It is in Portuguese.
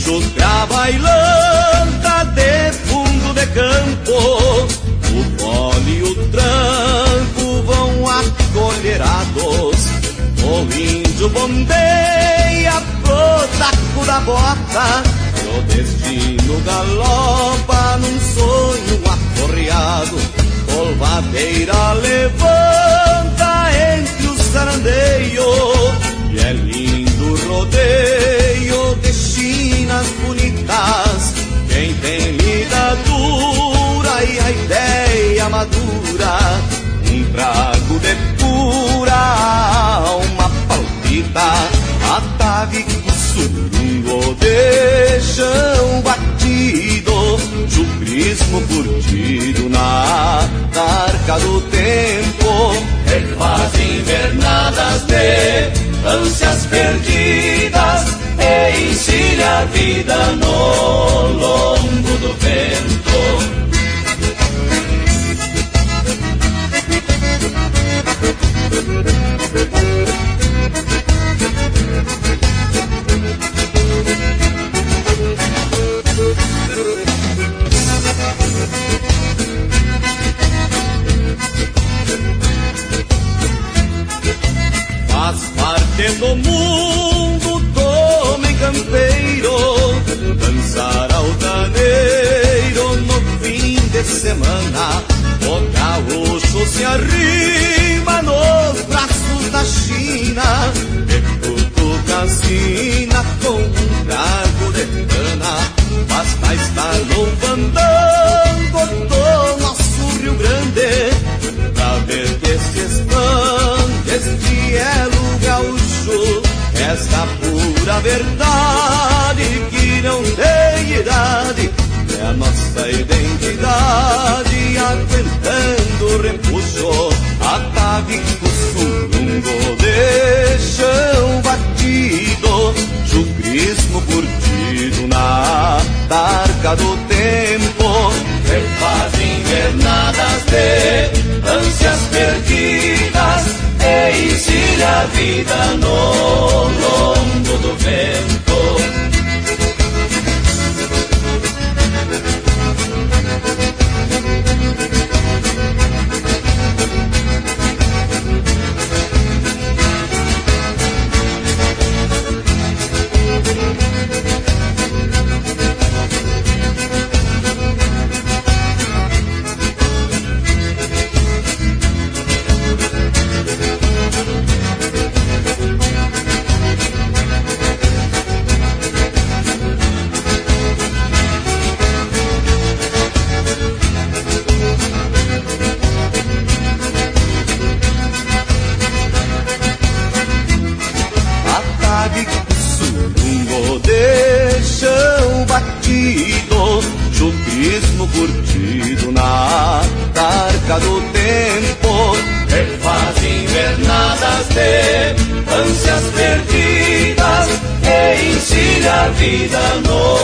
gaúchos grava e lança de fundo de campo, o fole e o tranco vão acolherados. O índio bombeia pro taco da bota, o destino galopa num sonho aporreado. Polvadeira levanta entre os sarandeios, e é lindo rodeio de chinas bonitas. Quem tem lida dura e a ideia madura, um trago de pura alma palpita. Atavico surungo de chão batido, chucrismo curtido na arca do tempo. Refaz invernadas de ânsias perdidas e ensina a vida no lombo do vento. Faz parte do mundo do homem campeiro dançar altaneiro no fim de semana. O gaúcho se arrima nos braços da China, e cutuca a sina com um trago de cana. Basta estar no fandango do nosso Rio Grande pra ver que se expande este elo gaúcho, esta pura verdade que não tem idade. É a nossa identidade aguentando o repuxo. Atavico surungo de chão batido, chucrismo curtido na tarca do tempo. Refaz invernadas de ânsias perdidas e ensina a vida no lombo do vento. Chucrismo curtido na tarca do tempo. Refaz invernadas de ânsias perdidas e ensina a vida no